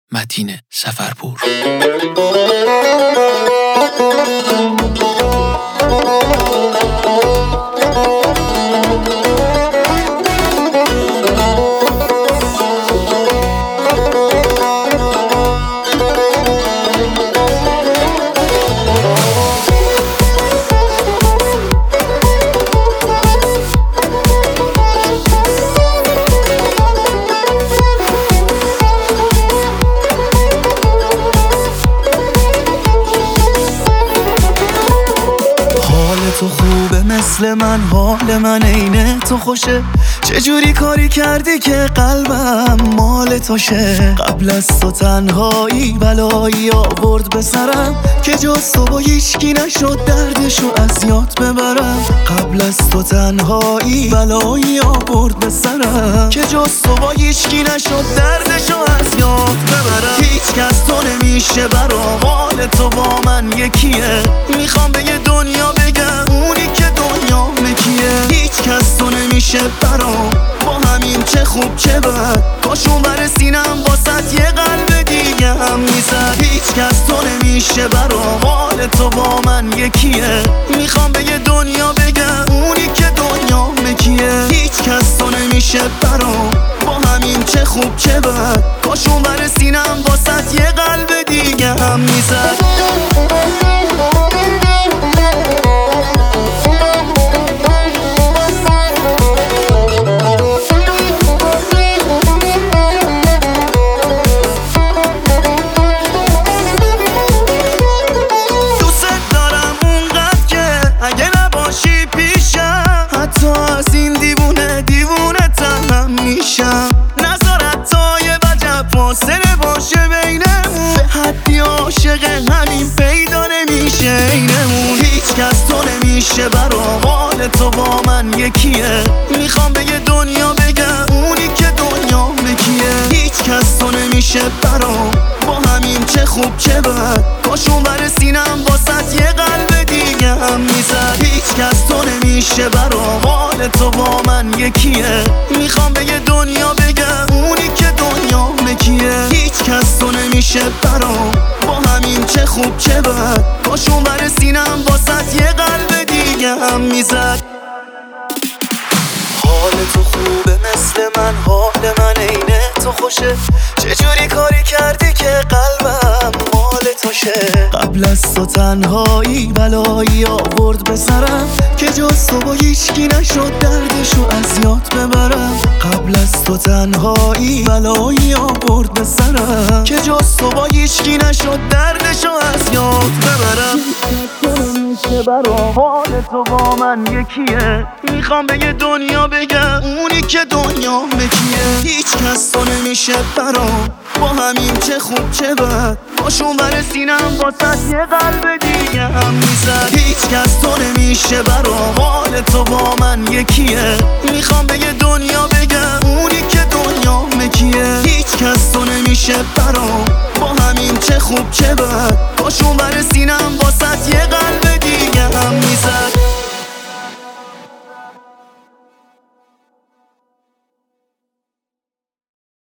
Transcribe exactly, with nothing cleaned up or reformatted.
متین سفرپور. تو خوبه مثل من، حال من عین تو خوشه. چجوری کاری کردی که قلبم مال تو شه؟ قبل از تو تنهایی بلایی آورد به سرم که جز تو با هیچکی نشد دردشو از یاد ببرم. قبل از تو تنهایی بلایی آورد به سرم که جز تو با هیچکی نشد دردشو از یاد ببرم. هیچ کس تو نمیشه برام، حال تو با من یکیه. میخوام به یه دنیا بگم اونی که دنیا مکیه. هیچ کس تو نمیشه برام، با همین چه خوب چه بد. پاشون برسینم واسط یه قلب دیگه هم میزد. هیچ کس تو نمیشه برام، حال تو با من یکیه. میخوام به یه دنیا بگم اونی که دنیا مکیه. هیچ کس تو نمیشه برام، با همین چه خوب چه بد. پاشون برسینم واسط یه قلب دیگه هم میزد. نظارت تا یه وجب فاصله باشه بینمون، به حدی عاشق همین پیدا نمیشه اینمون. هیچ کس تو نمیشه برام، حال تو با من یکیه. میخوام به یه دنیا بگم اونی که دنیا مکیه. هیچ کس تو نمیشه برام، با همین چه خوب چه بد. پاشون برسینم واسط یه قلب دیگه هم میزد. هیچ کس تو نمیشه برام، حال تو با من یکیه. میخوام به یه دنیا بگم اونی که دنیا مکیه. هیچ کس تو نمیشه برام، با همین چه خوب چه بد. پاشون برسینم واسط یه قلب دیگه هم میزد. حال تو خوبه مثل من، حال من عین تو خوشه. چجوری کاری کردی که قلبم مال تو شه؟ قبل از تو تنهایی بلایی آورد به سرم که جز تو با هیچکی نشد دردشو از یاد ببرم. قبل از تو تنهایی بلایی آورد به سرم که جز تو با هیچکی نشد دردشو از یاد ببرم. برام حال تو با من یکیه. میخوام به یه دنیا بگم اونی که دنیا مکیه. هیچ کس تو نمیشه برام، با همین چه خوب چه بد. پاشون برسینم واسط یه قلب دیگه هم میزد. هیچ کس تو نمیشه برام، حال تو با من یکیه. میخوام به یه دنیا بگم اونی که دنیا مکیه. هیچ کس تو نمیشه برام، با همین چه خوب چه بد. پاشون برسینم واسط یه قلب